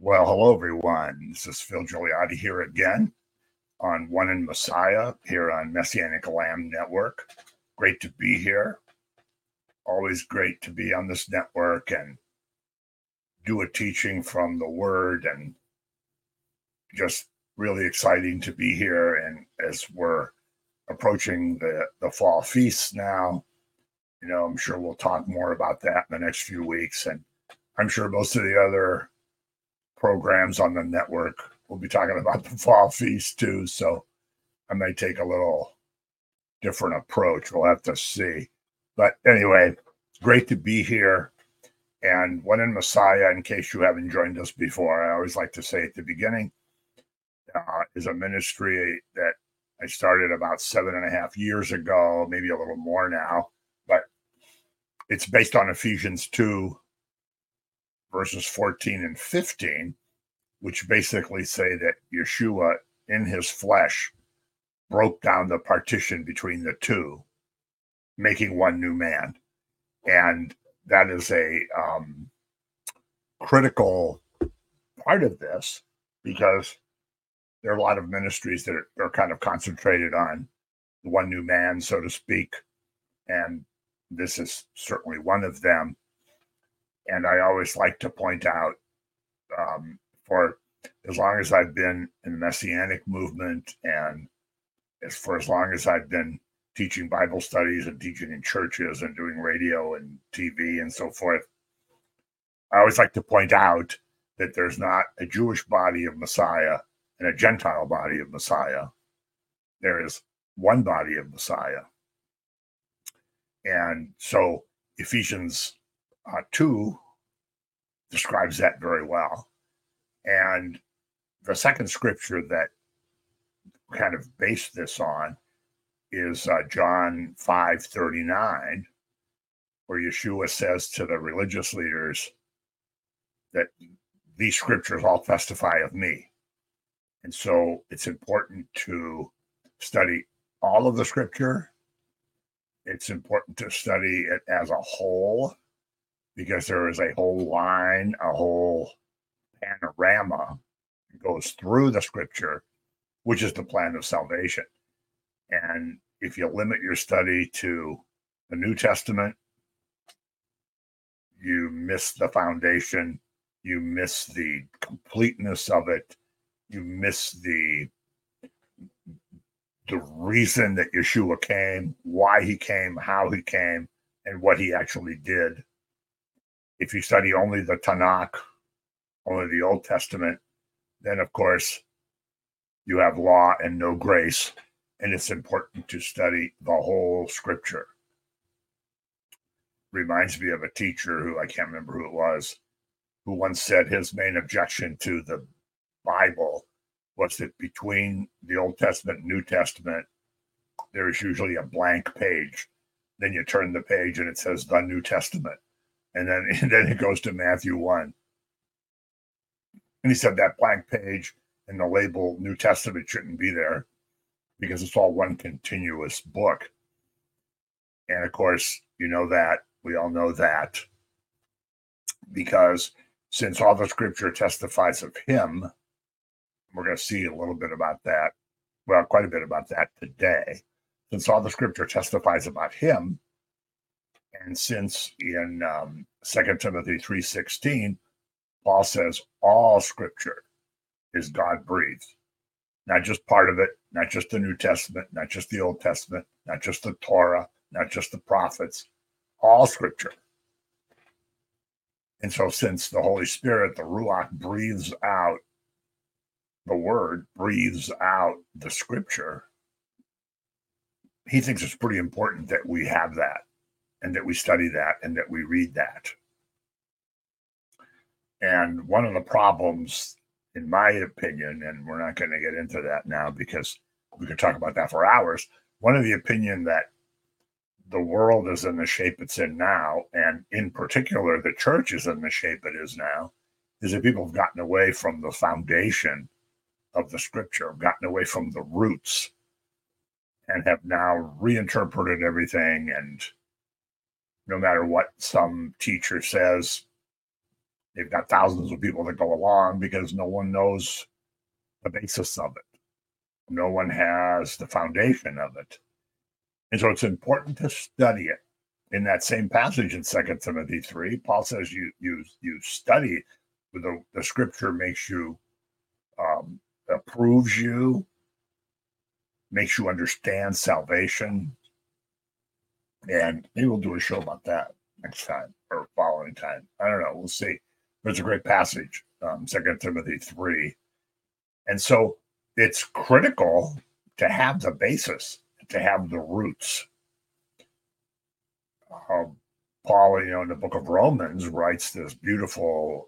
Well, hello everyone. This is Phil Gigliotti here again on One in Messiah here on Messianic Lamb Network. Great to be here. Always great to be on this network and do a teaching from the Word, and just really exciting to be here. And as we're approaching the fall feasts now, I'm sure we'll talk more about that in the next few weeks. And I'm sure most of the other programs on the network will be talking about the fall feast too. So I may take a little different approach. We'll have to see. But anyway, great to be here. And One in Messiah, in case you haven't joined us before, I always like to say at the beginning, is a ministry that I started about 7.5 years ago, maybe a little more now. But it's based on Ephesians 2, verses 14 and 15, which basically say that Yeshua in his flesh broke down the partition between the two, making one new man. And that is a critical part of this, because there are a lot of ministries that are kind of concentrated on the one new man, so to speak. And this is certainly one of them. And I always like to point out, for as long as I've been in the Messianic movement, and for as long as I've been teaching Bible studies and teaching in churches and doing radio and TV and so forth, I always like to point out that there's not a Jewish body of Messiah and a Gentile body of Messiah. There is one body of Messiah. And so Ephesians 2 describes that very well. And the second scripture that kind of based this on is John 5:39, where Yeshua says to the religious leaders that these scriptures all testify of me. And so it's important to study all of the scripture. It's important to study it as a whole, because there is a whole line, a whole panorama that goes through the scripture, which is the plan of salvation. And if you limit your study to the New Testament, you miss the foundation, you miss the completeness of it, you miss the reason that Yeshua came, why he came, how he came, and what he actually did. If you study only the Tanakh, only the Old Testament, then of course you have law and no grace. And it's important to study the whole scripture. Reminds me of a teacher who, I can't remember who it was, who once said his main objection to the Bible was that between the Old Testament and New Testament, there is usually a blank page. Then you turn the page and it says the New Testament. And then it goes to Matthew 1. And he said that blank page and the label New Testament shouldn't be there, because it's all one continuous book. And of course, you know that, we all know that, because since all the scripture testifies of him, we're going to see a little bit about that, well, quite a bit about that today. Since all the scripture testifies about him, and since in 2 Timothy 3:16, Paul says all scripture is God-breathed. Not just part of it, not just the New Testament, not just the Old Testament, not just the Torah, not just the prophets, all scripture. And so since the Holy Spirit, the Ruach, breathes out the word, breathes out the scripture, he thinks it's pretty important that we have that, and that we study that, and that we read that. And one of the problems, in my opinion, and we're not going to get into that now because we could talk about that for hours. One of the opinion that the world is in the shape it's in now, and in particular, the church is in the shape it is now, is that people have gotten away from the foundation of the scripture, gotten away from the roots, and have now reinterpreted everything. And no matter what some teacher says, They've got thousands of people that go along because no one knows the basis of it. No one has the foundation of it. And so it's important to study it. In that same passage in 2 Timothy 3, Paul says you study, the scripture makes you, approves you, makes you understand salvation. And maybe we'll do a show about that next time or following time. I don't know. We'll see. But it's a great passage, 2 Timothy 3. And so it's critical to have the basis, to have the roots. Paul, in the book of Romans, writes this beautiful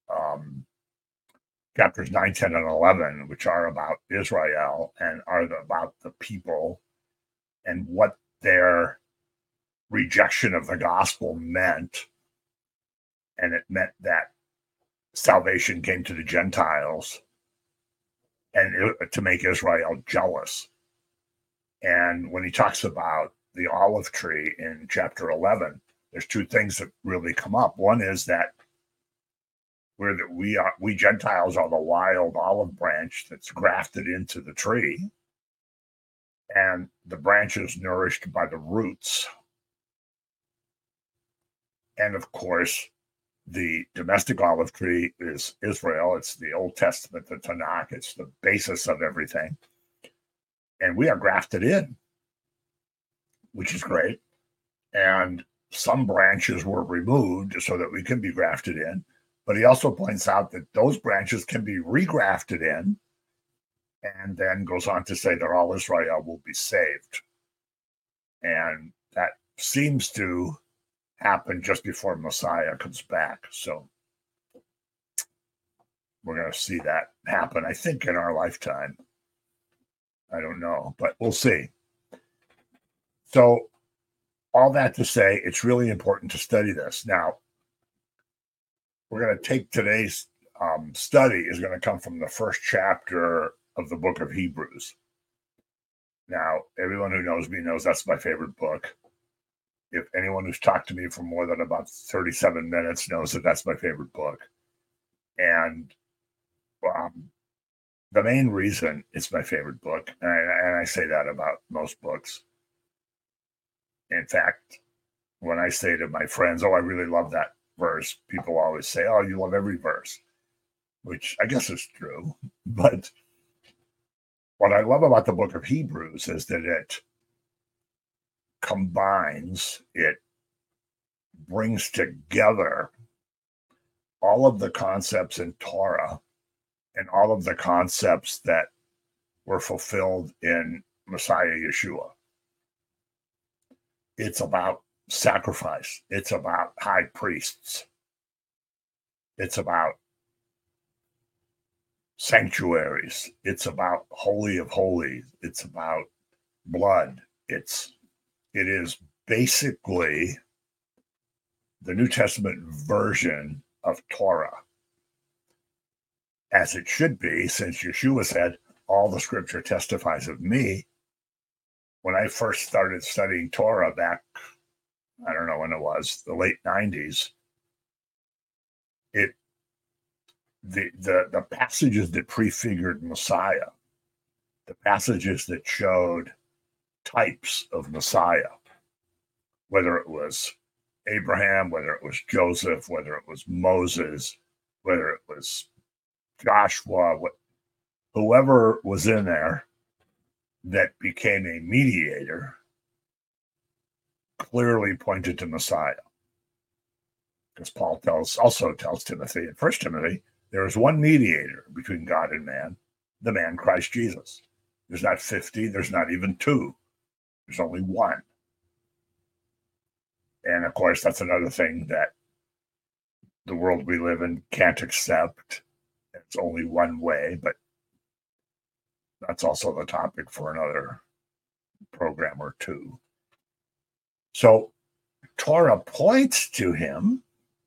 chapters 9, 10, and 11, which are about Israel and are about the people and what their rejection of the gospel meant. And it meant that salvation came to the Gentiles and to make Israel jealous. And when he talks about the olive tree in chapter 11, there's two things that really come up. One is that we Gentiles are the wild olive branch that's grafted into the tree, and the branch is nourished by the roots. And of course, the domestic olive tree is Israel. It's the Old Testament, the Tanakh. It's the basis of everything. And we are grafted in, which is great. And some branches were removed so that we can be grafted in. But he also points out that those branches can be regrafted in, and then goes on to say that all Israel will be saved. And that seems to happen just before Messiah comes back. So we're going to see that happen, I think, in our lifetime. I don't know, but we'll see. So all that to say, it's really important to study this. Now, we're going to take today's study is going to come from the first chapter of the book of Hebrews. Now, everyone who knows me knows that's my favorite book. If anyone who's talked to me for more than about 37 minutes knows that that's my favorite book. And the main reason it's my favorite book, and I say that about most books. In fact, when I say to my friends, oh, I really love that verse, people always say, oh, you love every verse, which I guess is true. But what I love about the book of Hebrews is that it combines, it brings together all of the concepts in Torah and all of the concepts that were fulfilled in Messiah Yeshua. It's about sacrifice. It's about high priests. It's about sanctuaries. It's about Holy of Holies. It's about blood. It is basically the New Testament version of Torah, as it should be, since Yeshua said, all the scripture testifies of me. When I first started studying Torah back, I don't know when it was, the late 90s, the passages that prefigured Messiah, the passages that showed types of Messiah, whether it was Abraham, whether it was Joseph, whether it was Moses, whether it was Joshua, whoever was in there that became a mediator, clearly pointed to Messiah. Because Paul also tells Timothy in 1 Timothy, there is one mediator between God and man, the man Christ Jesus. There's not 50, there's not even 2. There's only one. And of course, that's another thing that the world we live in can't accept. It's only one way, but that's also the topic for another program or two. So Torah points to him,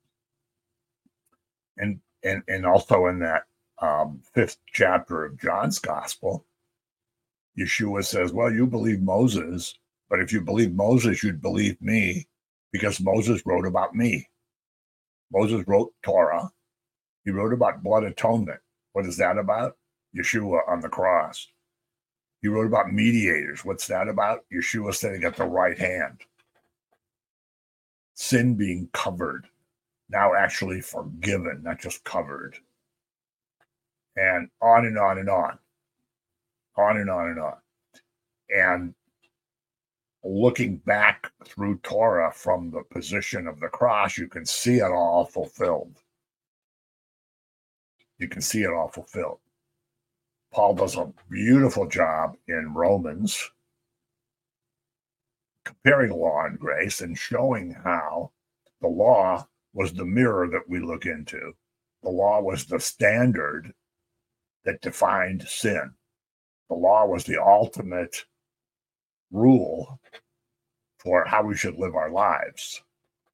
and also in that 5th chapter of John's Gospel, Yeshua says, well, you believe Moses, but if you believe Moses, you'd believe me, because Moses wrote about me. Moses wrote Torah, He wrote about blood atonement. What is that about? Yeshua on the cross. He wrote about mediators. What's that about? Yeshua sitting at the right hand. Sin being covered, now actually forgiven, not just covered. And on and on and on. On and on and on. And looking back through Torah from the position of the cross, you can see it all fulfilled. You can see it all fulfilled. Paul does a beautiful job in Romans comparing law and grace and showing how the law was the mirror that we look into. The law was the standard that defined sin. The law was the ultimate rule for how we should live our lives.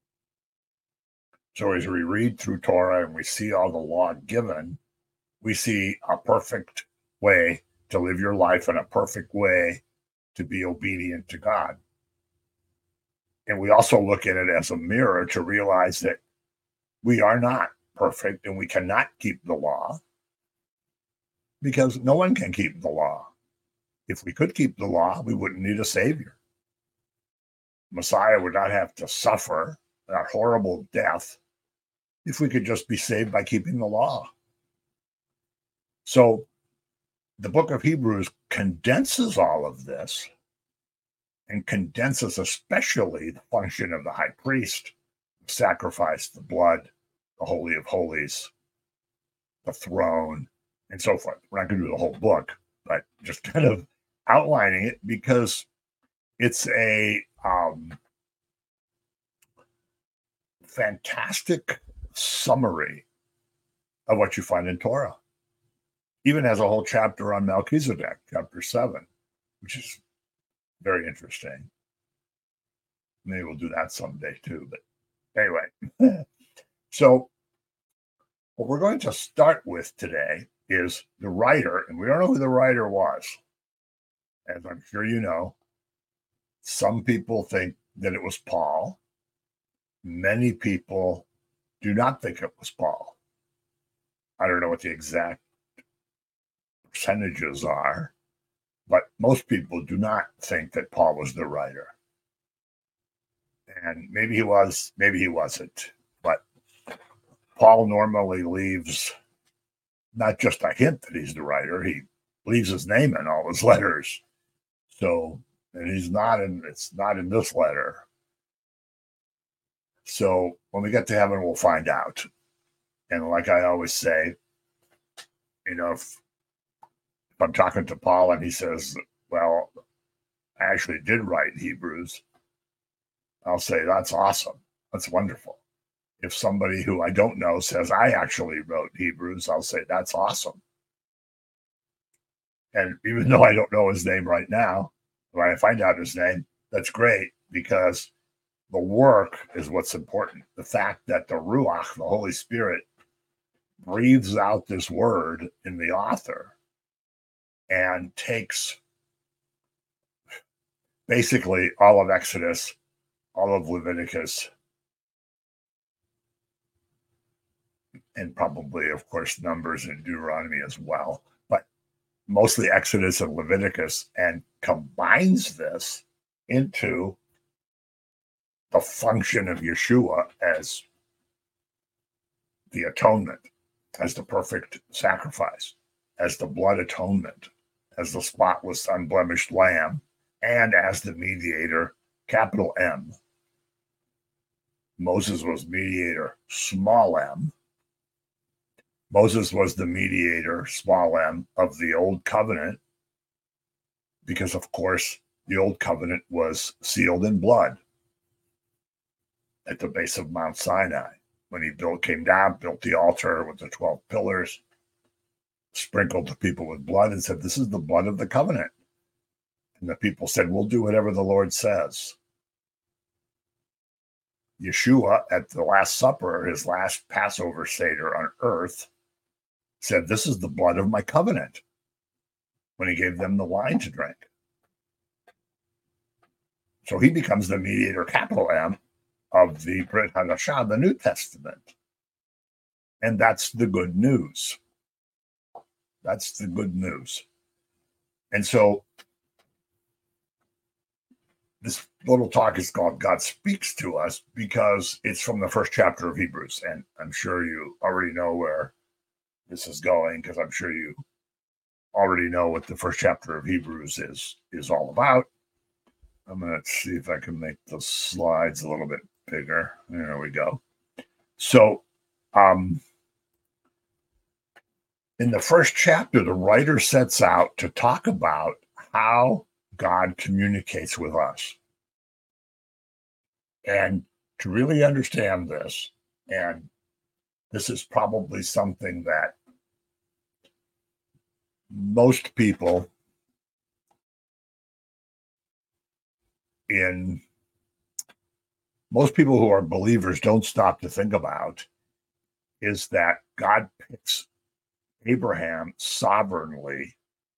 So as we read through Torah and we see all the law given, we see a perfect way to live your life and a perfect way to be obedient to God. And we also look at it as a mirror to realize that we are not perfect and we cannot keep the law because no one can keep the law. If we could keep the law, we wouldn't need a savior. Messiah would not have to suffer that horrible death if we could just be saved by keeping the law. So the book of Hebrews condenses all of this and condenses especially the function of the high priest, the sacrifice, the blood, the Holy of Holies, the throne, and so forth. We're not going to do the whole book, but just kind of outlining it because it's a fantastic summary of what you find in Torah. Even has a whole chapter on Melchizedek, chapter 7, which is very interesting. Maybe we'll do that someday too. But anyway, so what we're going to start with today is the writer, and we don't know who the writer was. As I'm sure you know, some people think that it was Paul. Many people do not think it was Paul. I don't know what the exact percentages are, but most people do not think that Paul was the writer. And maybe he was, maybe he wasn't. But Paul normally leaves not just a hint that he's the writer, he leaves his name in all his letters. So, and it's not in this letter. So when we get to heaven, we'll find out. And like I always say, if I'm talking to Paul and he says, well, I actually did write Hebrews, I'll say, that's awesome. That's wonderful. If somebody who I don't know says, I actually wrote Hebrews, I'll say, that's awesome. And even though I don't know his name right now, when I find out his name, that's great because the work is what's important. The fact that the Ruach, the Holy Spirit, breathes out this word in the author and takes basically all of Exodus, all of Leviticus, and probably, of course, Numbers and Deuteronomy as well, but mostly Exodus and Leviticus, and combines this into the function of Yeshua as the atonement, as the perfect sacrifice, as the blood atonement, as the spotless, unblemished lamb, and as the mediator, capital M. Moses was mediator, small m. Moses was the mediator, small m, of the old covenant because, of course, the old covenant was sealed in blood at the base of Mount Sinai. When he came down, built the altar with the 12 pillars, sprinkled the people with blood and said, this is the blood of the covenant. And the people said, we'll do whatever the Lord says. Yeshua, at the Last Supper, his last Passover Seder on earth, said, this is the blood of my covenant, when he gave them the wine to drink. So he becomes the mediator, capital M, of the Brit Hadashah, the New Testament. And that's the good news. That's the good news. And so this little talk is called God Speaks to Us because it's from the first chapter of Hebrews. And I'm sure you already know where this is going, because I'm sure you already know what the first chapter of Hebrews is all about. I'm going to see if I can make the slides a little bit bigger. There we go. So, in the first chapter, the writer sets out to talk about how God communicates with us. And to really understand this, and this is probably something that most people who are believers don't stop to think about, is that God picks Abraham sovereignly,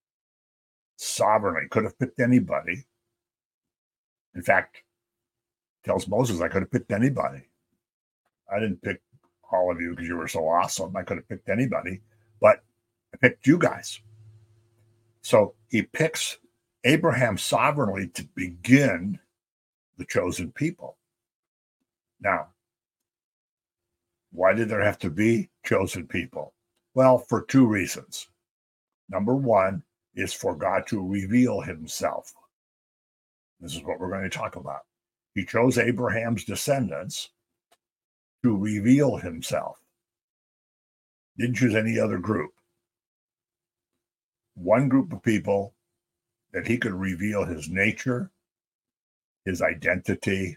could have picked anybody. In fact, tells Moses, I could have picked anybody. I didn't pick all of you because you were so awesome. I could have picked anybody, but I picked you guys. So he picks Abraham sovereignly to begin the chosen people. Now, why did there have to be chosen people? Well, for two reasons. Number one is for God to reveal himself. This is what we're going to talk about. He chose Abraham's descendants to reveal himself. Didn't choose any other group. One group of people that he could reveal his nature, his identity,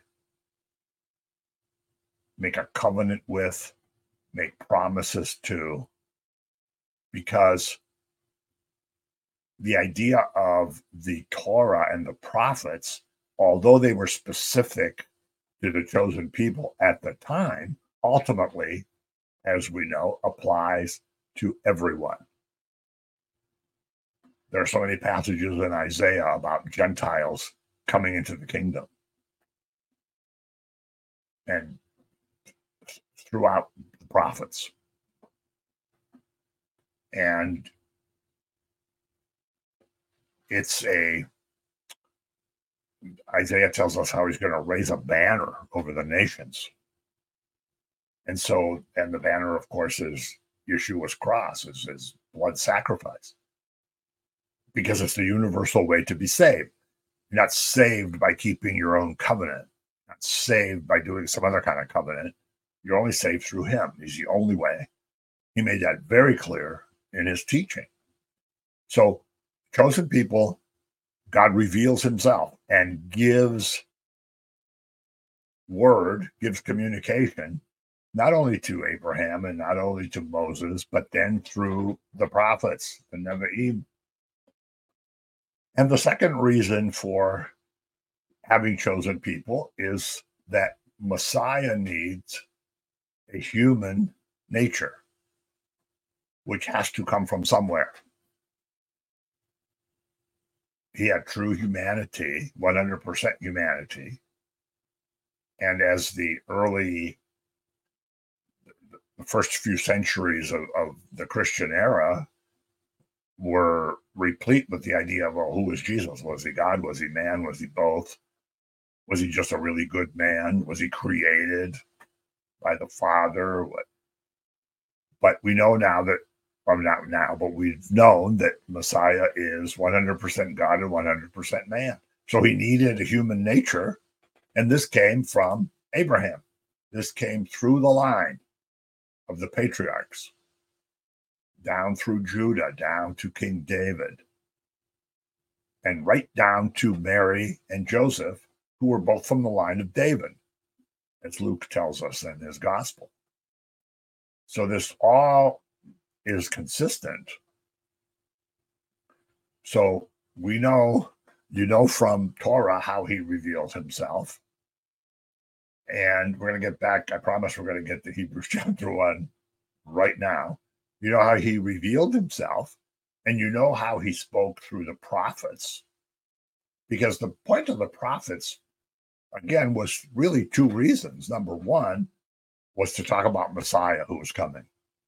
make a covenant with, make promises to, because the idea of the Torah and the prophets, although they were specific to the chosen people at the time, ultimately, as we know, applies to everyone. There are so many passages in Isaiah about Gentiles coming into the kingdom. And throughout the prophets. And Isaiah tells us how he's going to raise a banner over the nations. And the banner, of course, is Yeshua's cross, is his blood sacrifice. Because it's the universal way to be saved. You're not saved by keeping your own covenant, not saved by doing some other kind of covenant. You're only saved through him. He's the only way. He made that very clear in his teaching. So, chosen people, God reveals himself and gives communication, not only to Abraham and not only to Moses, but then through the prophets, the Nevi'im. And the second reason for having chosen people is that Messiah needs a human nature, which has to come from somewhere. He had true humanity, 100% humanity. And as the first few centuries of the Christian era were replete with the idea of, well, who was Jesus? Was he God? Was he man? Was he both? Was he just a really good man? Was he created by the Father? But we know now that, well, not now, but we've known that Messiah is 100% God and 100% man. So he needed a human nature, and this came from Abraham. This came through the line of the patriarchs, down through Judah, down to King David, and right down to Mary and Joseph, who were both from the line of David, as Luke tells us in his gospel. So this all is consistent. So we know, from Torah how he revealed himself. And we're going to get back, I promise we're going to get to Hebrews chapter 1 right now. You know how he revealed himself, and you know how he spoke through the prophets. Because the point of the prophets, again, was really two reasons. Number one was to talk about Messiah who was coming.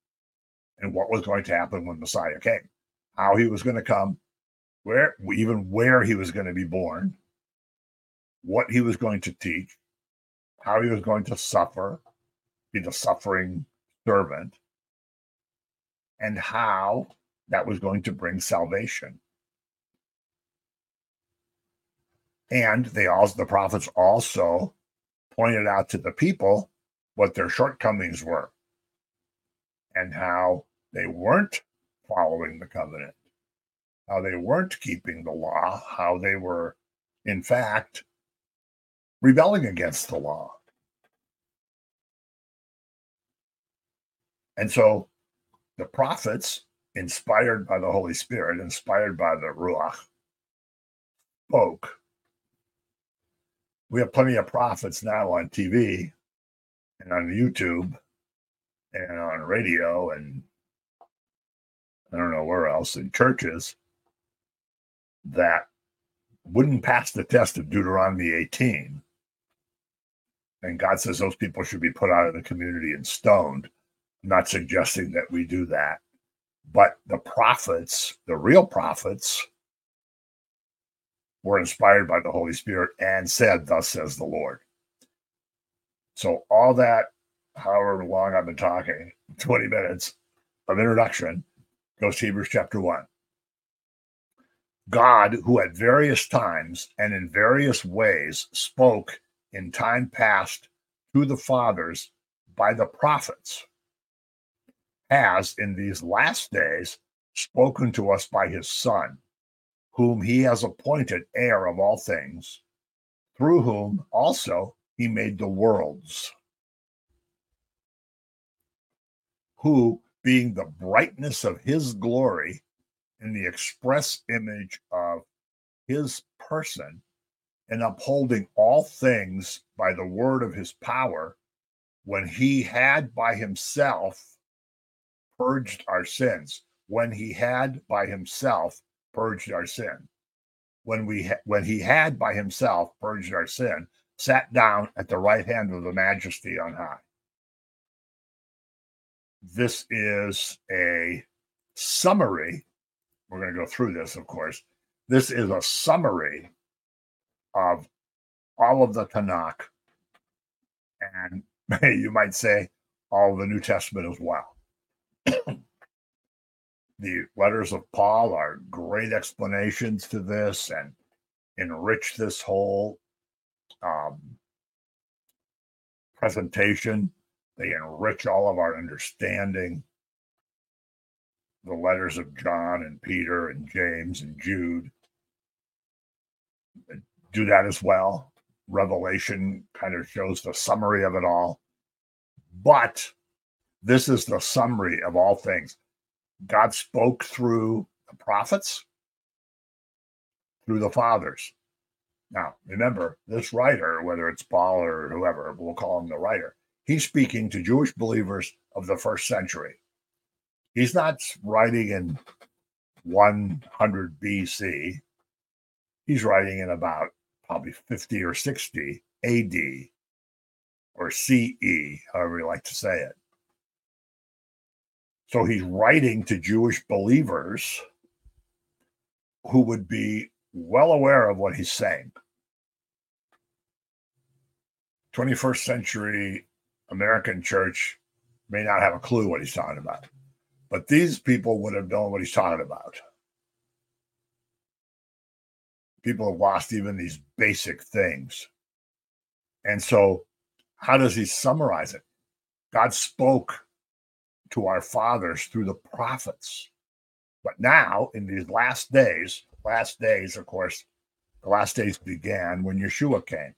and what was going to happen when Messiah came, how he was going to come, where he was going to be born, what he was going to teach, how he was going to suffer, be the suffering servant, and how that was going to bring salvation. And the prophets also pointed out to the people what their shortcomings were and how they weren't following the covenant, how they weren't keeping the law, how they were, in fact, rebelling against the law. And so the prophets, inspired by the Holy Spirit, inspired by the Ruach, spoke. We have plenty of prophets now on TV and on YouTube and on radio and I don't know where else, in churches, that wouldn't pass the test of Deuteronomy 18. And God says those people should be put out of the community and stoned. I'm not suggesting that we do that. But the prophets, the real prophets, were inspired by the Holy Spirit and said, "Thus says the Lord." So all that, however long I've been talking, 20 minutes of introduction, goes to Hebrews chapter 1. God, who at various times and in various ways spoke in time past to the fathers by the prophets, has in these last days spoken to us by his Son, whom he has appointed heir of all things, through whom also he made the worlds, who, being the brightness of his glory and the express image of his person, and upholding all things by the word of his power, when he had by himself purged our sins, when he had by himself purged our sin, when he had by himself purged our sin, sat down at the right hand of the majesty on high. This is a summary. We're going to go through this, of course. This is a summary of all of the Tanakh, and you might say all of the New Testament as well. The letters of Paul are great explanations to this and enrich this whole presentation. They enrich all of our understanding. The letters of John and Peter and James and Jude do that as well. Revelation kind of shows the summary of it all. But this is the summary of all things. God spoke through the prophets, through the fathers. Now, remember, this writer, whether it's Paul or whoever, we'll call him the writer, he's speaking to Jewish believers of the first century. He's not writing in 100 BC. He's writing in about probably 50 or 60 AD or CE, however you like to say it. So he's writing to Jewish believers who would be well aware of what he's saying. 21st century American church may not have a clue what he's talking about, but these people would have known what he's talking about. People have lost even these basic things. And so how does he summarize it? God spoke to our fathers through the prophets. But now, in these last days, of course, the last days began when Yeshua came.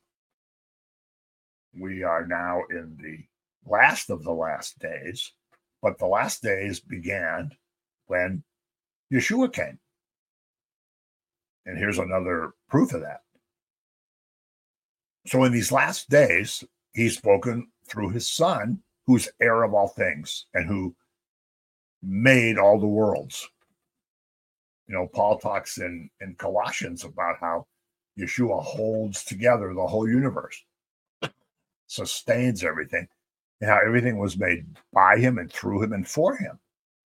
We are now in the last of the last days, but the last days began when Yeshua came. And here's another proof of that. So in these last days, he's spoken through his Son, who's heir of all things and who made all the worlds. You know, Paul talks in Colossians about how Yeshua holds together the whole universe, sustains everything, and how everything was made by him and through him and for him.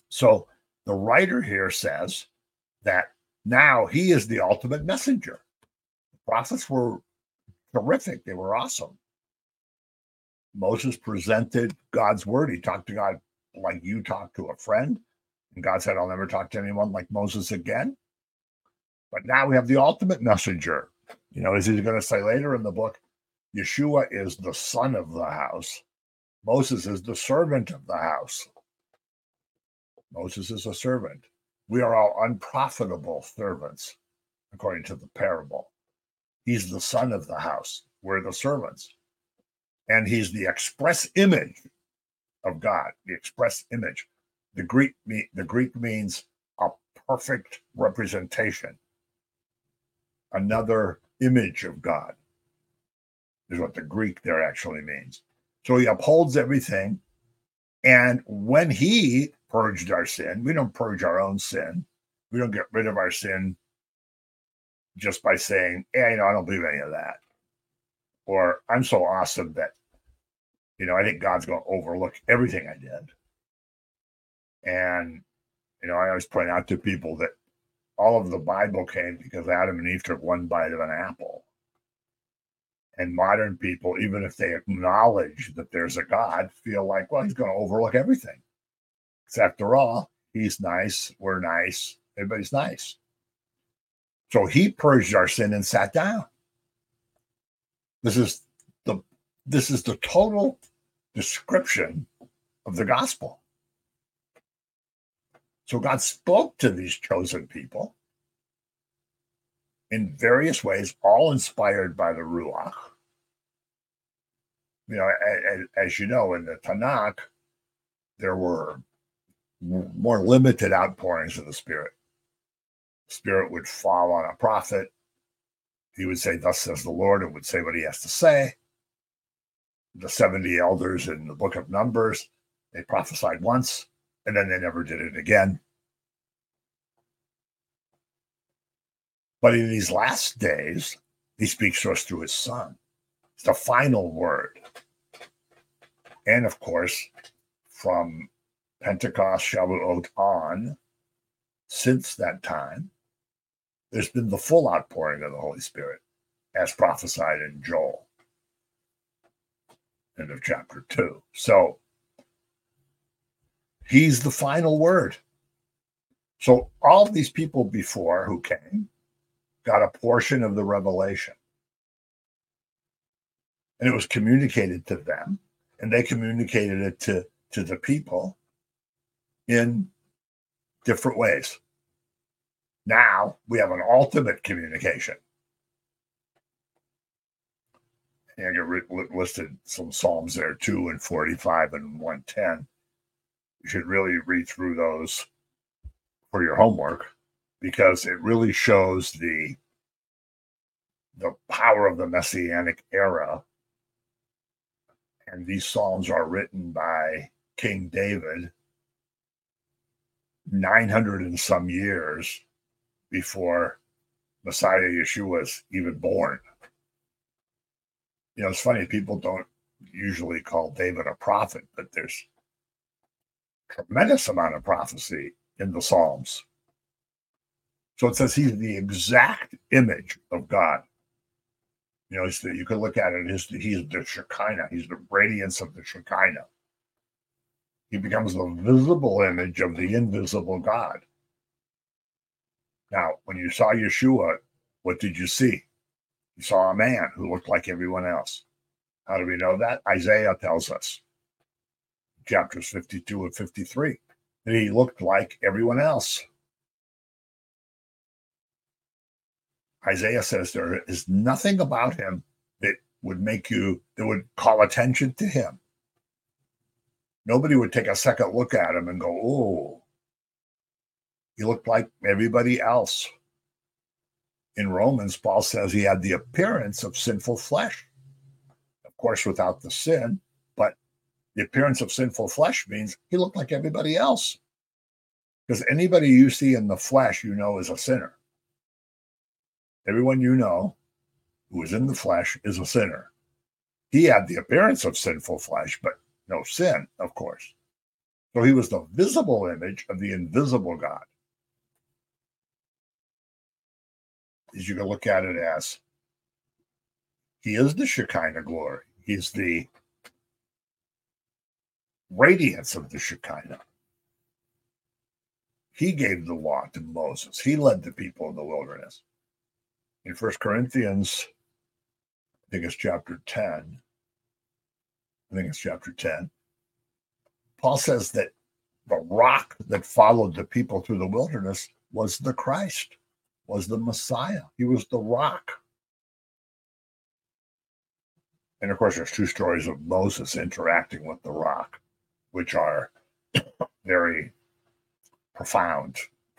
So the writer here says that now he is the ultimate messenger. The prophets were terrific. They were awesome. Moses presented God's word. He talked to God like you talk to a friend. And God said, I'll never talk to anyone like Moses again. But now we have the ultimate messenger. As he's going to say later in the book, Yeshua is the son of the house. Moses is the servant of the house. Moses is a servant. We are all unprofitable servants, according to the parable. He's the son of the house. We're the servants. And he's the express image of God, the express image. The Greek means a perfect representation. Another image of God is what the Greek there actually means. So he upholds everything. And when he purged our sin, we don't purge our own sin. We don't get rid of our sin just by saying, I don't believe any of that. Or I'm so awesome that, I think God's going to overlook everything I did. And, I always point out to people that all of the Bible came because Adam and Eve took one bite of an apple. And modern people, even if they acknowledge that there's a God, feel like, well, he's going to overlook everything. Because after all, he's nice, we're nice, everybody's nice. So he purged our sin and sat down. This is the total description of the gospel. So God spoke to these chosen people in various ways, all inspired by the Ruach. As you know, in the Tanakh, there were more limited outpourings of the Spirit. The Spirit would fall on a prophet. He would say, thus says the Lord, and would say what he has to say. The 70 elders in the book of Numbers, they prophesied once, and then they never did it again. But in these last days, he speaks to us through his Son. It's the final word. And of course, from Pentecost, Shavuot on, since that time, there's been the full outpouring of the Holy Spirit, as prophesied in Joel, end of chapter 2. So he's the final word. So all of these people before who came got a portion of the revelation. And it was communicated to them, and they communicated it to the people in different ways. Now we have an ultimate communication. And I listed some Psalms there, 2 and 45 and 110. You should really read through those for your homework, because it really shows the power of the Messianic era. And these Psalms are written by King David 900 and some years before Messiah Yeshua is even born. It's funny, people don't usually call David a prophet, but there's a tremendous amount of prophecy in the Psalms. So it says he's the exact image of God. You can look at it, he's the Shekinah, he's the radiance of the Shekinah. He becomes the visible image of the invisible God. Now, when you saw Yeshua, what did you see? You saw a man who looked like everyone else. How do we know that? Isaiah tells us, chapters 52 and 53, that he looked like everyone else. Isaiah says there is nothing about him that would call attention to him. Nobody would take a second look at him and go, oh, he looked like everybody else. In Romans, Paul says he had the appearance of sinful flesh. Of course, without the sin, but the appearance of sinful flesh means he looked like everybody else. Because anybody you see in the flesh, is a sinner. Everyone who is in the flesh is a sinner. He had the appearance of sinful flesh, but no sin, of course. So he was the visible image of the invisible God. As you can look at it as he is the Shekinah glory. He's the radiance of the Shekinah. He gave the law to Moses. He led the people in the wilderness. In 1 Corinthians, I think it's chapter 10. Paul says that the rock that followed the people through the wilderness was the Christ, was the Messiah. He was the rock. And of course, there's two stories of Moses interacting with the rock, which are very profound.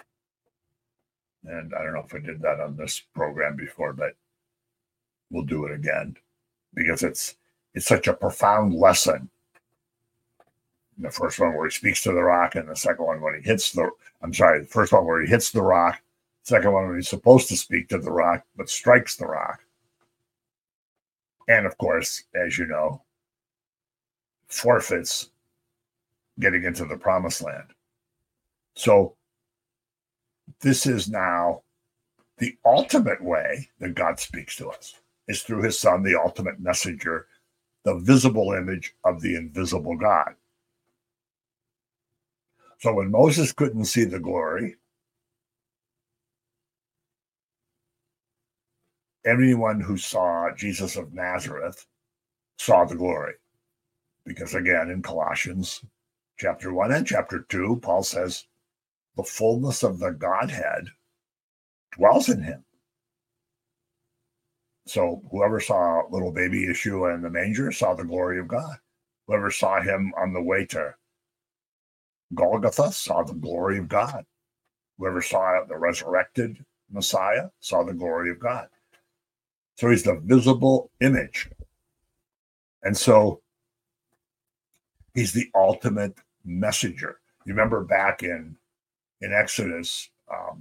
And I don't know if I did that on this program before, but we'll do it again because it's such a profound lesson. The first one where he speaks to the rock, and the second one when he hits the first one where he hits the rock, second one when he's supposed to speak to the rock but strikes the rock. And of course, as you know, forfeits getting into the promised land. So this is now the ultimate way that God speaks to us, is through his son, the ultimate messenger, the visible image of the invisible God. So when Moses couldn't see the glory, anyone who saw Jesus of Nazareth saw the glory. Because again, in Colossians chapter 1 and chapter 2, Paul says, the fullness of the Godhead dwells in him. So whoever saw little baby Yeshua in the manger saw the glory of God. Whoever saw him on the way to Golgotha saw the glory of God. Whoever saw the resurrected Messiah saw the glory of God. So he's the visible image. And so he's the ultimate messenger. You remember back in Exodus, I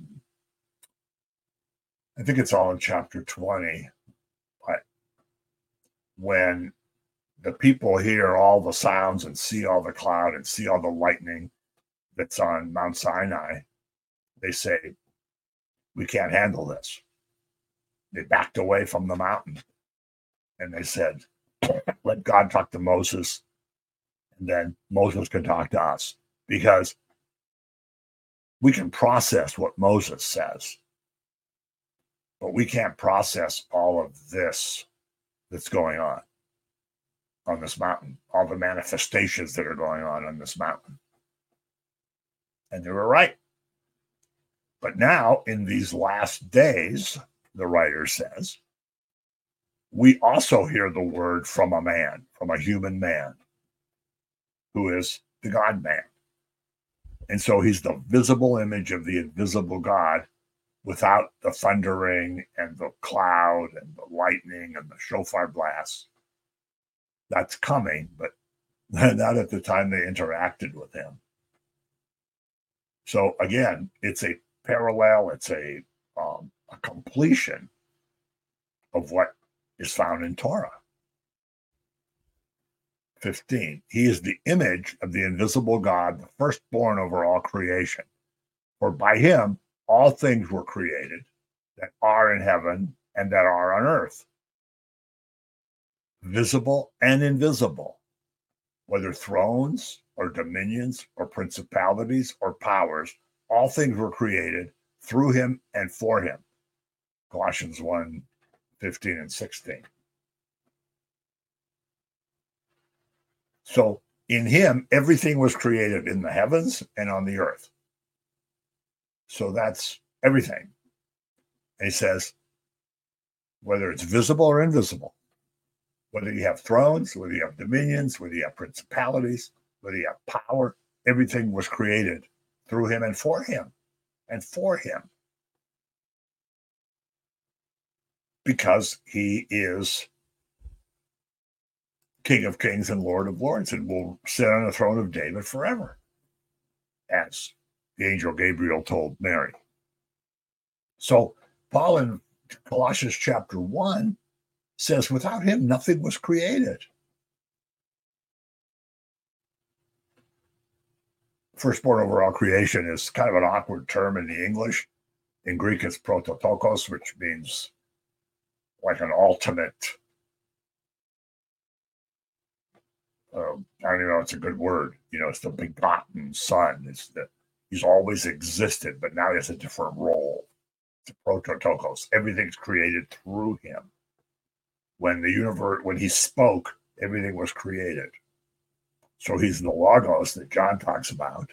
think it's all in chapter 20, but when the people hear all the sounds and see all the cloud and see all the lightning that's on Mount Sinai, they say, we can't handle this. They backed away from the mountain and they said, let God talk to Moses, and then Moses can talk to us, because we can process what Moses says, but we can't process all of this that's going on this mountain, all the manifestations that are going on this mountain. And they were right. But now, in these last days, the writer says, we also hear the word from a man, from a human man, who is the God-man. And so he's the visible image of the invisible God, without the thundering and the cloud and the lightning and the shofar blasts. That's coming, but not at the time they interacted with him. So again, it's a parallel, it's a completion of what is found in Torah. 15, he is the image of the invisible God, the firstborn over all creation. For by him, all things were created that are in heaven and that are on earth, visible and invisible, whether thrones or dominions or principalities or powers, all things were created through him and for him. Colossians 1, 15 and 16. So in him, everything was created in the heavens and on the earth. So that's everything. And he says, whether it's visible or invisible, whether you have thrones, whether you have dominions, whether you have principalities, whether you have power, everything was created through him and for him. And for him. Because he is King of Kings and Lord of Lords, and will sit on the throne of David forever, as the angel Gabriel told Mary. So Paul in Colossians chapter 1 says, without him, nothing was created. firstborn over all creation is kind of an awkward term in the English. In Greek, it's prototokos, which means like an ultimate. I don't even know if it's a good word. It's the begotten son. He's always existed, but now he has a different role. It's a prototokos. Everything's created through him. When he spoke, everything was created. So he's the Logos that John talks about.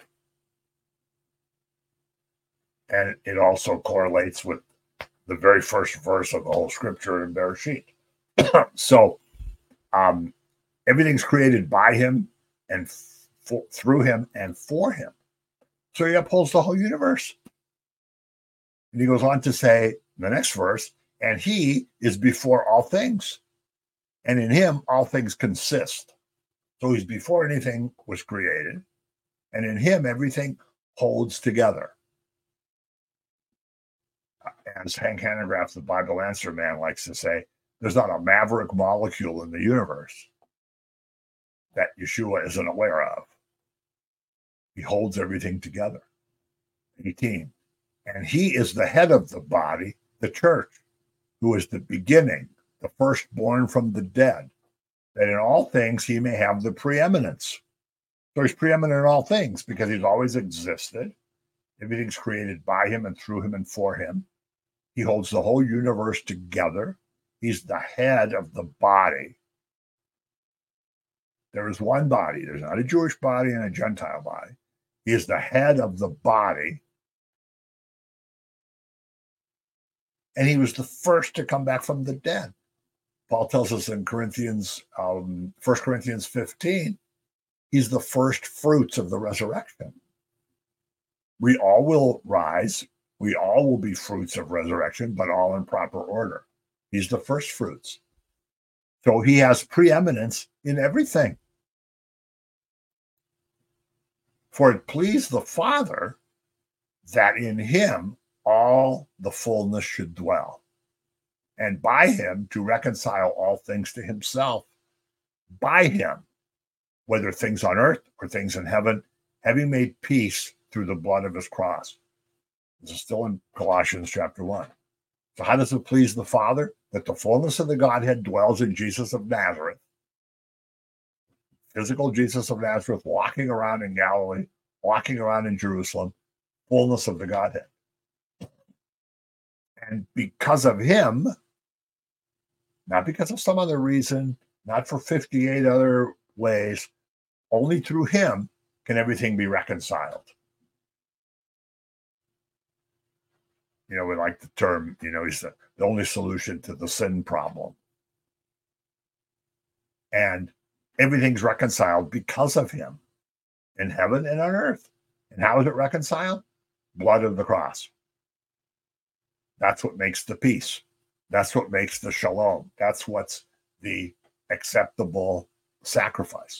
And it also correlates with the very first verse of the whole scripture in Bereshit. So everything's created by him and through him and for him. So he upholds the whole universe. And he goes on to say, in the next verse, and he is before all things, and in him all things consist. So he's before anything was created, and in him everything holds together. As Hank Hanegraaff, the Bible Answer Man, likes to say, there's not a maverick molecule in the universe that Yeshua isn't aware of. He holds everything together. 18. And he is the head of the body, the church, who is the beginning, the firstborn from the dead, that in all things he may have the preeminence. So he's preeminent in all things because he's always existed. Everything's created by him and through him and for him. He holds the whole universe together. He's the head of the body. There is one body. There's not a Jewish body and a Gentile body. He is the head of the body. And he was the first to come back from the dead. Paul tells us in 1 Corinthians 15, he's the first fruits of the resurrection. We all will rise. We all will be fruits of resurrection, but all in proper order. He's the first fruits. So he has preeminence in everything. For it pleased the Father that in him all the fullness should dwell, and by him to reconcile all things to himself, by him, whether things on earth or things in heaven, having made peace through the blood of his cross. This is still in Colossians chapter 1. So how does it please the Father? That the fullness of the Godhead dwells in Jesus of Nazareth, physical Jesus of Nazareth, walking around in Galilee, walking around in Jerusalem, fullness of the Godhead. And because of him, not because of some other reason, not for 58 other ways, only through him can everything be reconciled. We like the term, he's the only solution to the sin problem. And everything's reconciled because of him in heaven and on earth. And how is it reconciled? Blood of the cross. That's what makes the peace. That's what makes the shalom. That's what's the acceptable sacrifice.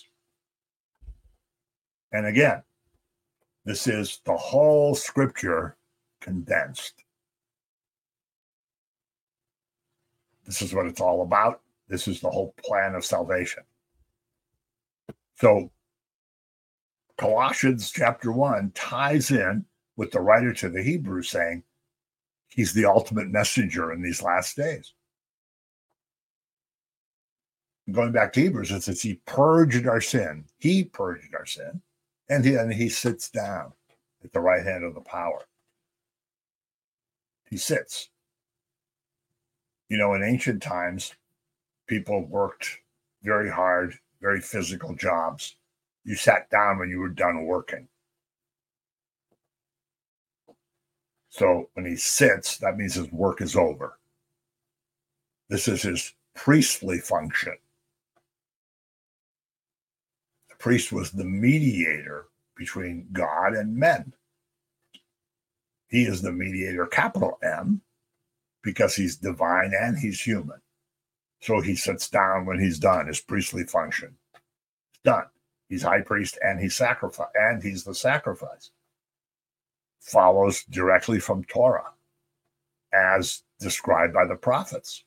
And again, this is the whole scripture condensed. This is what it's all about. This is the whole plan of salvation. So Colossians chapter 1 ties in with the writer to the Hebrews saying he's the ultimate messenger in these last days. Going back to Hebrews, it says he purged our sin. He purged our sin. And he sits down at the right hand of the power. He sits. In ancient times, people worked very hard, very physical jobs. You sat down when you were done working. So when he sits, that means his work is over. This is his priestly function. The priest was the mediator between God and men. He is the mediator, capital M, because he's divine and he's human. So he sits down when he's done his priestly function. It's done. He's high priest and he's the sacrifice. Follows directly from Torah, as described by the prophets.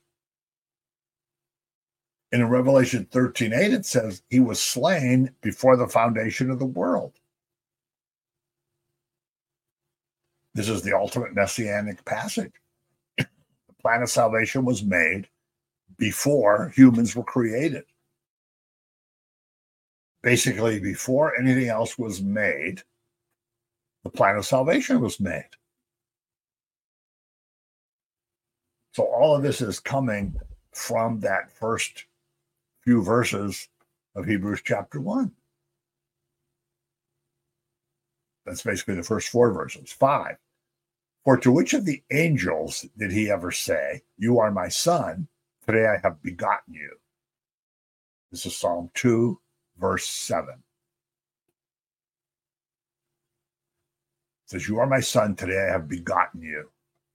And in Revelation 13:8, it says he was slain before the foundation of the world. This is the ultimate messianic passage. The plan of salvation was made before humans were created. Basically, before anything else was made, the plan of salvation was made. So all of this is coming from that first few verses of Hebrews chapter 1. That's basically the first 4 verses. 5. For to which of the angels did he ever say, "You are my son, today I have begotten you"? This is Psalm 2, verse 7. It says, "You are my son, today I have begotten you."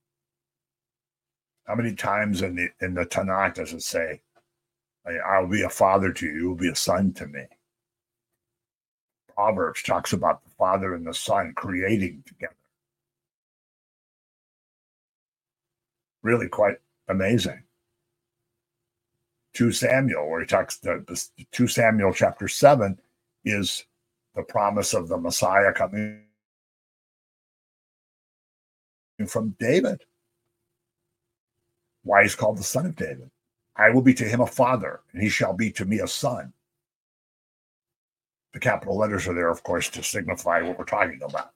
How many times in the Tanakh does it say, "I'll be a father to you, you will be a son to me"? Proverbs talks about the father and the son creating together. Really quite amazing. 2 Samuel, where he talks, 2 Samuel chapter 7 is the promise of the Messiah coming from David. Why he's called the son of David. I will be to him a father, and he shall be to me a son. The capital letters are there, of course, to signify what we're talking about.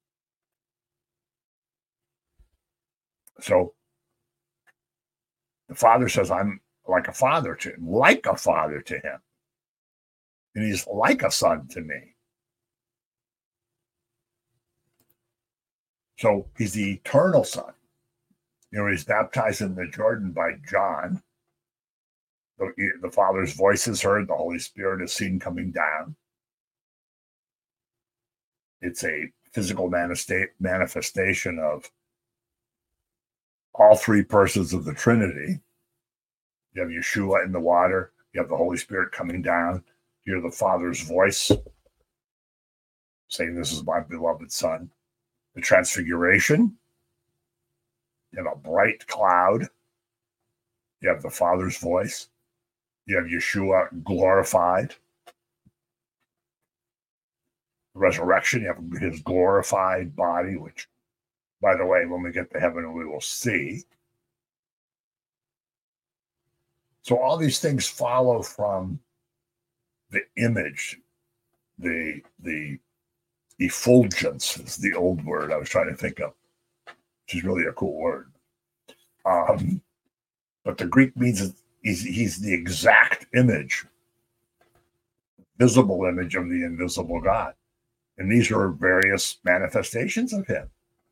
So the father says, I'm like a father to him, and he's like a son to me. So he's the eternal son. He's baptized in the Jordan by John. The Father's voice is heard. The Holy Spirit is seen coming down. It's a physical manifestation of all 3 persons of the Trinity. You have Yeshua in the water. You have the Holy Spirit coming down. You hear the Father's voice saying, "This is my beloved Son." The Transfiguration. You have a bright cloud. You have the Father's voice. You have Yeshua glorified. The resurrection, you have his glorified body, which, by the way, when we get to heaven, we will see. So all these things follow from the image, the effulgence is the old word I was trying to think of, which is really a cool word. But the Greek means he's the exact image, visible image of the invisible God. And these are various manifestations of him.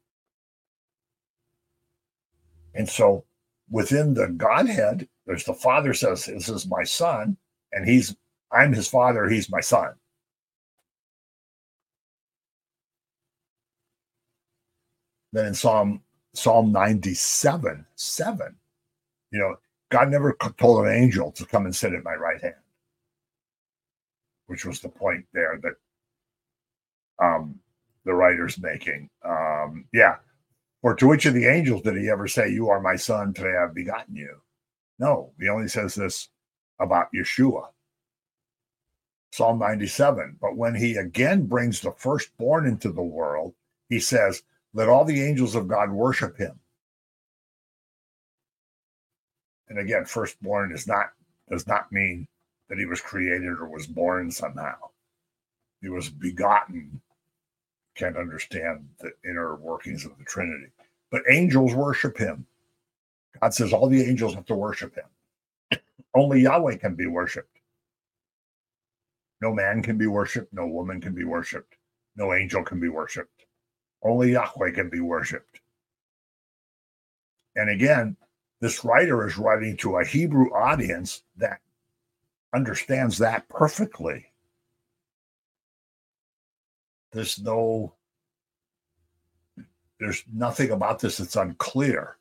And so within the Godhead, there's the Father says, "This is my son," and I'm his father, he's my son. Then in Psalm 97, 7, God never told an angel to come and sit at my right hand, which was the point there that the writer's making. Or to which of the angels did he ever say, "You are my son, today I've begotten you"? No, he only says this about Yeshua. Psalm 97, but when he again brings the firstborn into the world, he says, "Let all the angels of God worship him." And again, firstborn does not mean that he was created or was born somehow. He was begotten. Can't understand the inner workings of the Trinity. But angels worship him. God says all the angels have to worship him. Only Yahweh can be worshipped. No man can be worshipped. No woman can be worshipped. No angel can be worshipped. Only Yahweh can be worshipped. And again, this writer is writing to a Hebrew audience that understands that perfectly. There's nothing about this that's unclear.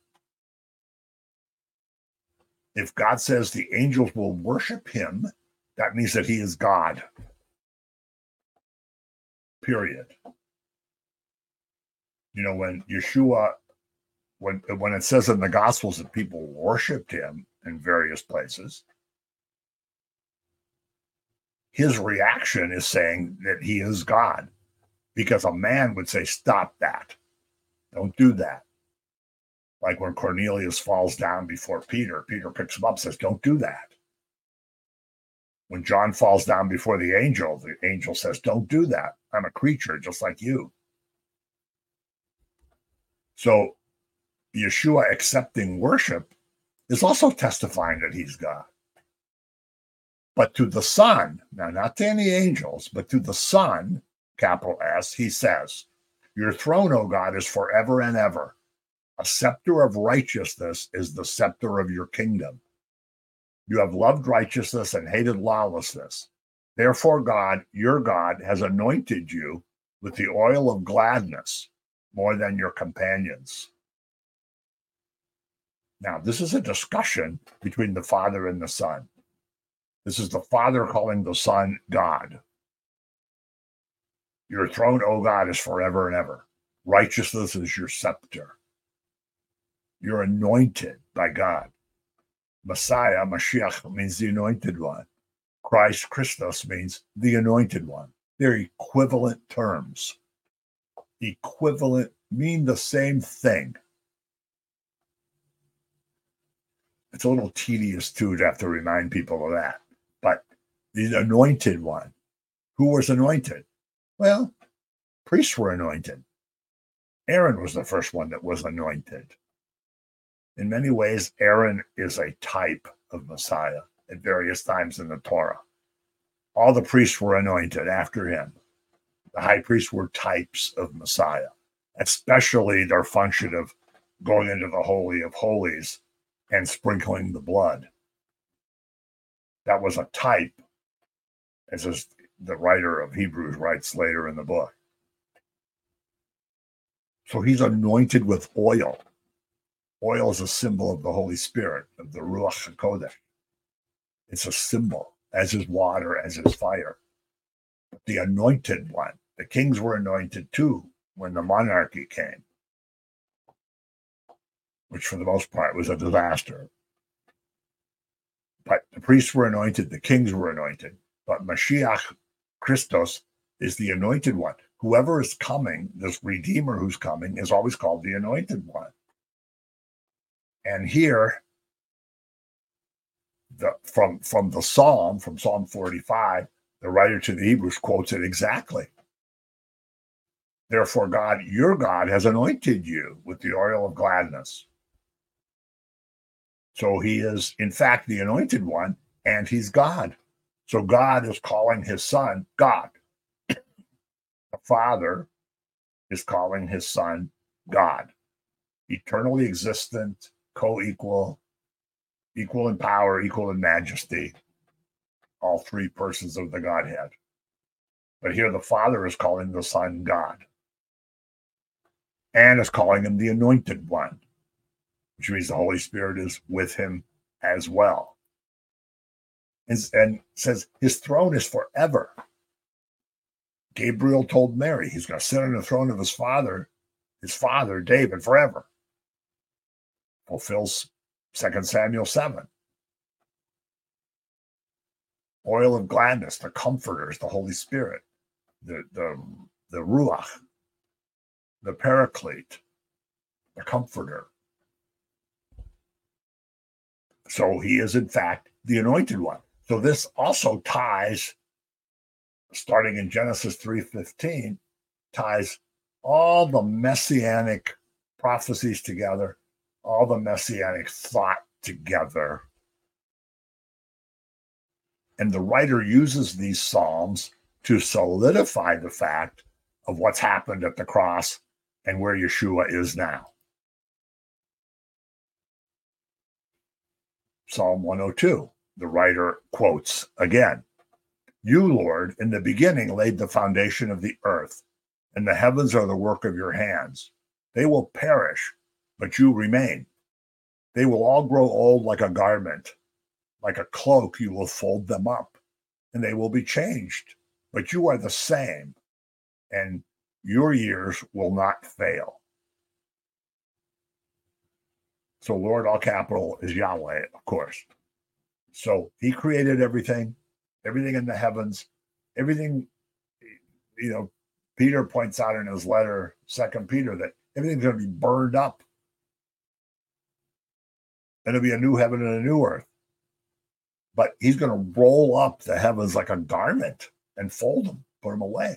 If God says the angels will worship him, that means that he is God. Period. When Yeshua, when it says in the Gospels that people worshiped him in various places, his reaction is saying that he is God, because a man would say, "Stop that. Don't do that. Like when Cornelius falls down before Peter, Peter picks him up, says, don't do that. When John falls down before the angel says, don't do that. I'm a creature just like you. So Yeshua accepting worship is also testifying that he's God. But to the Son, now not to any angels, but to the Son, capital S, he says, your throne, O God, is forever and ever. A scepter of righteousness is the scepter of your kingdom. You have loved righteousness and hated lawlessness. Therefore, God, your God, has anointed you with the oil of gladness more than your companions. Now, this is a discussion between the Father and the Son. This is the Father calling the Son God. Your throne, O God, is forever and ever. Righteousness is your scepter. You're anointed by God. Messiah, Mashiach, means the anointed one. Christ, Christos, means the anointed one. They're equivalent terms. Equivalent mean the same thing. It's a little tedious, too, to have to remind people of that. But the anointed one, who was anointed? Well, priests were anointed. Aaron was the first one that was anointed. In many ways, Aaron is a type of Messiah at various times in the Torah. All the priests were anointed after him. The high priests were types of Messiah, especially their function of going into the Holy of Holies and sprinkling the blood. That was a type, as the writer of Hebrews writes later in the book. So he's anointed with oil. Oil is a symbol of the Holy Spirit, of the Ruach HaKodesh. It's a symbol, as is water, as is fire. But the anointed one, the kings were anointed too when the monarchy came, which for the most part was a disaster. But the priests were anointed, the kings were anointed. But Mashiach, Christos, is the anointed one. Whoever is coming, this Redeemer who's coming, is always called the anointed one. And here, from Psalm 45, the writer to the Hebrews quotes it exactly. Therefore, God, your God, has anointed you with the oil of gladness. So he is, in fact, the anointed one, and he's God. So God is calling his Son God. The Father is calling his Son God. Eternally existent, co-equal, equal in power, equal in majesty, all three persons of the Godhead. But here the Father is calling the Son God and is calling him the anointed one, which means the Holy Spirit is with him as well. And says his throne is forever. Gabriel told Mary he's going to sit on the throne of his father David, forever. Fulfills 2 Samuel 7. Oil of gladness, the comforters, the Holy Spirit, the Ruach, the Paraclete, the Comforter. So he is, in fact, the anointed one. So this also ties, starting in Genesis 3:15, ties all the messianic prophecies together, all the messianic thought together. And the writer uses these Psalms to solidify the fact of what's happened at the cross and where Yeshua is now. Psalm 102, the writer quotes again, you, Lord, in the beginning laid the foundation of the earth, and the heavens are the work of your hands. They will perish, but you remain. They will all grow old like a garment. Like a cloak, you will fold them up, and they will be changed. But you are the same, and your years will not fail. So Lord, all capital, is Yahweh, of course. So he created everything in the heavens, everything, Peter points out in his letter, 2 Peter, that Everything's going to be burned up. And it'll be a new heaven and a new earth. But he's going to roll up the heavens like a garment and fold them, put them away.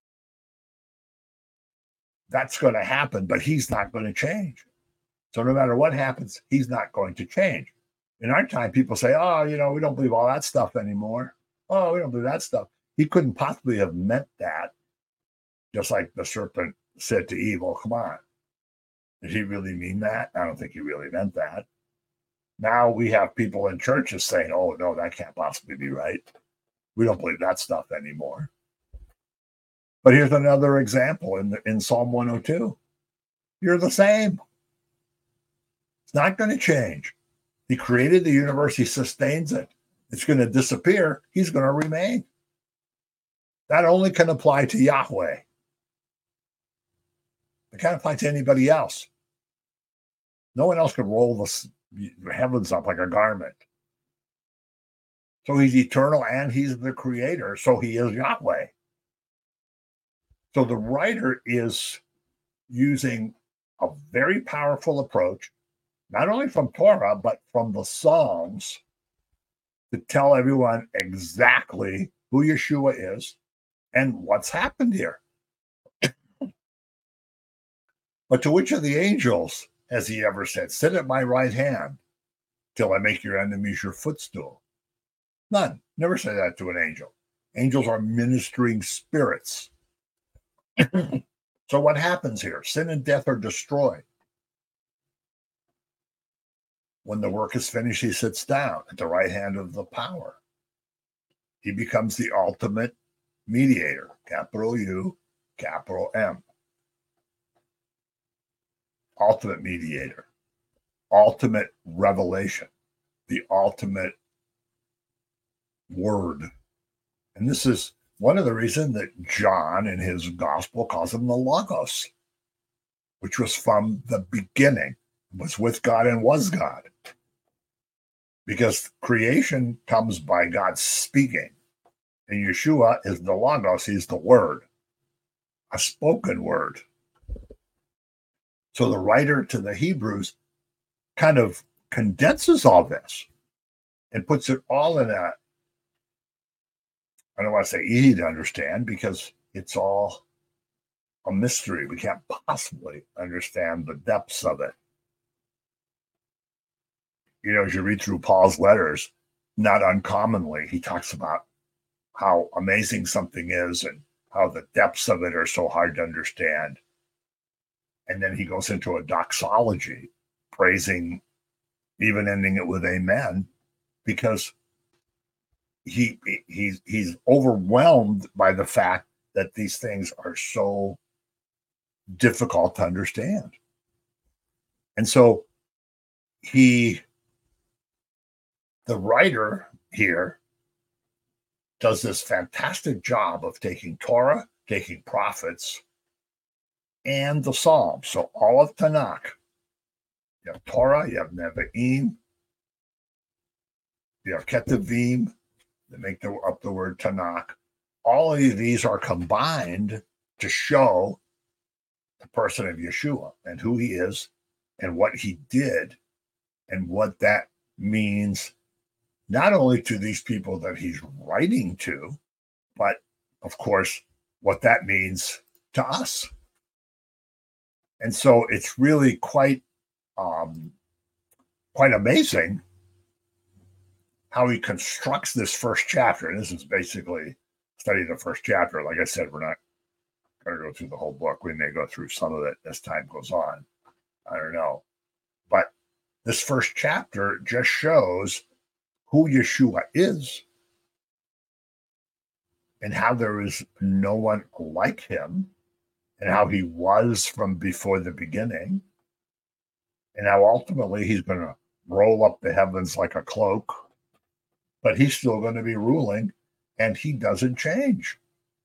That's going to happen, but he's not going to change. So no matter what happens, he's not going to change. In our time, people say, oh, we don't believe all that stuff anymore. Oh, we don't believe that stuff. He couldn't possibly have meant that. Just like the serpent said to Eve, oh, come on. Did he really mean that? I don't think he really meant that. Now we have people in churches saying, oh, no, that can't possibly be right. We don't believe that stuff anymore. But here's another example in Psalm 102. You're the same. It's not going to change. He created the universe. He sustains it. It's going to disappear. He's going to remain. That only can apply to Yahweh. It can't apply to anybody else. No one else can roll the heavens up like a garment. So he's eternal and he's the creator. So he is Yahweh. So the writer is using a very powerful approach, not only from Torah, but from the Psalms, to tell everyone exactly who Yeshua is and what's happened here. But to which of the angels has he ever said, sit at my right hand till I make your enemies your footstool? None. Never say that to an angel. Angels are ministering spirits. So what happens here? Sin and death are destroyed. When the work is finished, he sits down at the right hand of the power. He becomes the ultimate mediator, capital U, capital M. Ultimate mediator, ultimate revelation, the ultimate word. And this is one of the reasons that John in his gospel calls him the Logos, which was from the beginning, was with God and was God. Because creation comes by God speaking. And Yeshua is the Logos, he's the word, a spoken word. So the writer to the Hebrews kind of condenses all this and puts it all in a, I don't want to say easy to understand because it's all a mystery. We can't possibly understand the depths of it. As you read through Paul's letters, not uncommonly, he talks about how amazing something is and how the depths of it are so hard to understand. And then he goes into a doxology, praising, even ending it with amen, because he's overwhelmed by the fact that these things are so difficult to understand. And so the writer here does this fantastic job of taking Torah, taking prophets, and the Psalms. So all of Tanakh. You have Torah, you have Nevi'im, you have Ketuvim, that make up the word Tanakh. All of these are combined to show the person of Yeshua and who he is and what he did and what that means, not only to these people that he's writing to, but of course, what that means to us. And so it's really quite amazing how he constructs this first chapter. And this is basically studying the first chapter. Like I said, we're not going to go through the whole book. We may go through some of it as time goes on. I don't know. But this first chapter just shows who Yeshua is and how there is no one like him and how he was from before the beginning and how ultimately he's going to roll up the heavens like a cloak, but he's still going to be ruling and he doesn't change.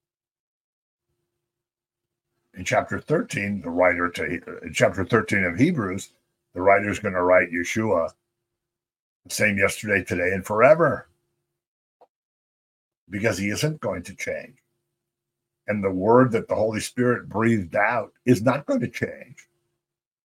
In chapter 13, chapter 13 of Hebrews, the writer is going to write Yeshua the same yesterday, today, and forever, because he isn't going to change. And the word that the Holy Spirit breathed out is not going to change.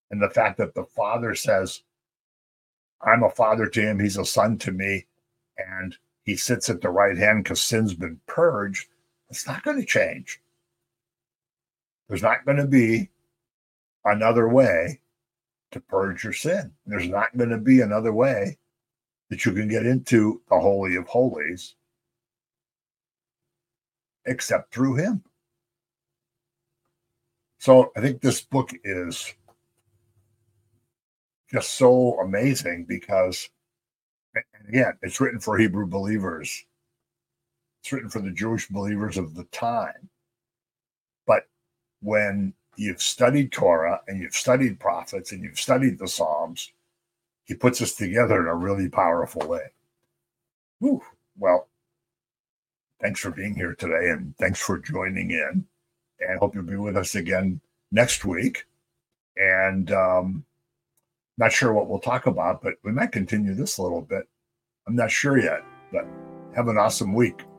And the fact that the Father says, I'm a father to him, he's a son to me, and he sits at the right hand because sin's been purged, it's not going to change. There's not going to be another way to purge your sin. There's not going to be another way that you can get into the Holy of Holies except through him. So I think this book is just so amazing because, again, it's written for Hebrew believers. It's written for the Jewish believers of the time. But when you've studied Torah and you've studied prophets and you've studied the Psalms, he puts us together in a really powerful way. Whew. Well, thanks for being here today, and thanks for joining in. And hope you'll be with us again next week. And not sure what we'll talk about, but we might continue this a little bit. I'm not sure yet, but have an awesome week.